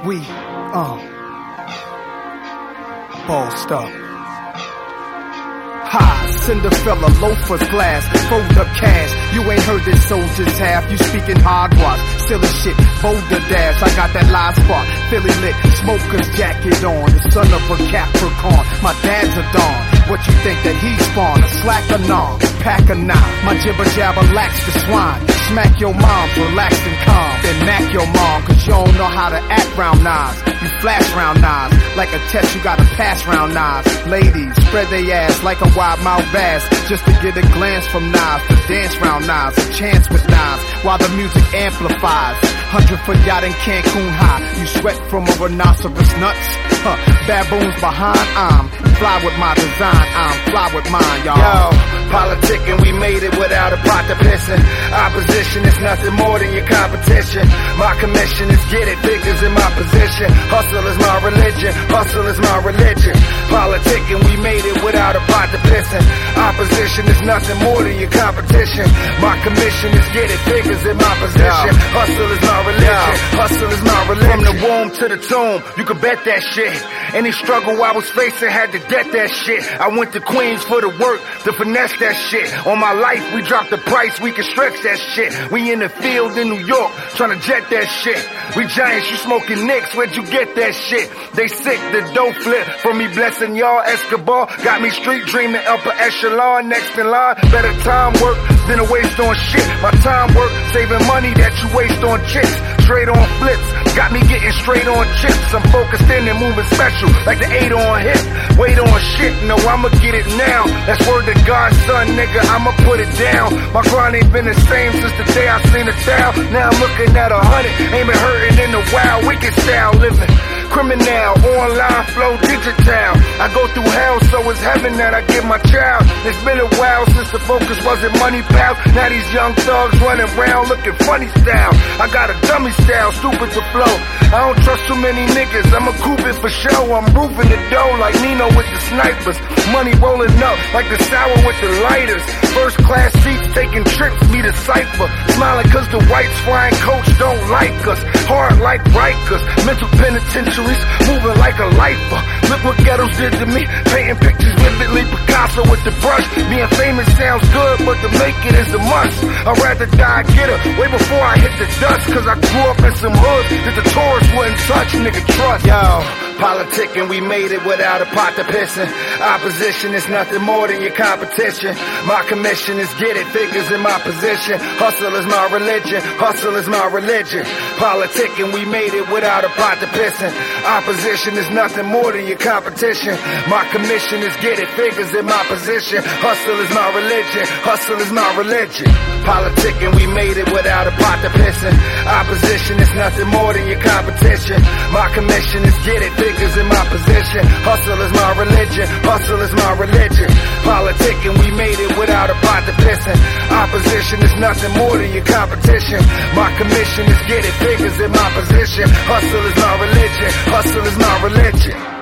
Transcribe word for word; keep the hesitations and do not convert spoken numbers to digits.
We, um, bossed up. High, Cinderella, loafers, glass, fold up cash. You ain't heard this soldier's half. You speaking hogwash, still a shit, boulder dash. I got that live spot, Philly lit, smoker's jacket on. The son of a Capricorn, my dad's a Don. What you think that he spawned? A slack or non? Pack or not? My jibber jabber lacks the swine. Smack your mom, relaxed and calm. Then mac your mom, cause you don't know how to act round knives. You flash round knives. Like a test, you gotta pass round knives. Ladies, spread they ass like a wide mouth bass. Just to get a glance from knives. To dance round knives, a chance with knives. While the music amplifies. Hundred foot yacht in Cancun high. You sweat from a rhinoceros nuts. Huh, baboons behind, I'm fly with my design. I'm fly with mine, y'all. Yo, politicking, we made it without a pot to piss in. Opposition is nothing more than your competition. My commission is get it, figures in my position. Hustle is my religion, hustle is my religion. Politicking, we made it without a pot to piss in. Opposition is nothing more than your competition. My commission is get it, figures in my position. Hustle is my religion, hustle is my religion. From the womb to the tomb, you can bet that shit. Any struggle I was facing had to debt that shit. I went to Queens for the work, to finesse that shit. On my life, we dropped the price, we can stretch that shit. We in the field in New York, trying to jet that shit. We giants, you smoking nicks, where'd you get that shit? They sick, the dough flip, from me blessing y'all, Escobar. Got me street dreaming, upper echelon, next in line. Better time work than a waste on shit. My time work, saving money that you waste on chicks. Straight on flips, got me getting straight on chips. I'm focused in and moving special, like the eight on hip. Wait on shit, no, I'ma get it now. That's word to God's son, nigga, I'ma put it down. My grind ain't been the same since the day I seen the town. Now I'm looking at a hundred, ain't been hurting in the wild, wicked style living. Criminal, online flow, digital. I go through hell, so it's heaven that I give my child. It's been a while since the focus wasn't money, pal. Now these young thugs running around looking funny style. I got a dummy style, stupid to flow. I don't trust too many niggas, I'ma coop it for show. I'm roofing the dough like Nino with the snipers. Money rolling up like the sour with the lighters. First class seats, taking trips, me the cipher. Smiling cause the whites flying coach don't like us. Hard like Rikers, mental penitentiaries, moving like a lifer. Look what ghettos did to me, painting pictures vividly, Picasso with the brush. Being famous sounds good, but to make it is a must. I'd rather die getter way before I hit the dust. Cause I grew up in some hoods that the tourists wouldn't touch, nigga, trust. Yo, politicking, we made it without a pot to piss in. Opposition is nothing more than your competition. My commission is get it, figures in my position. Hustle is my religion, hustle is my religion. Politicking, we made it without a pot to piss in. Opposition is nothing more than your competition. My commission is get it, figures in my position. Hustle is my religion, hustle is my religion. Politicking, we made it without a pot to piss in. Opposition is nothing more than your competition. My commission is get it, figures in my position. Hustle is my religion, hustle is my religion. Politicking, we made it without a pot to piss in. Opposition is nothing more than your competition. My commission is get it, figures in my position. Hustle is my religion, hustle is my religion.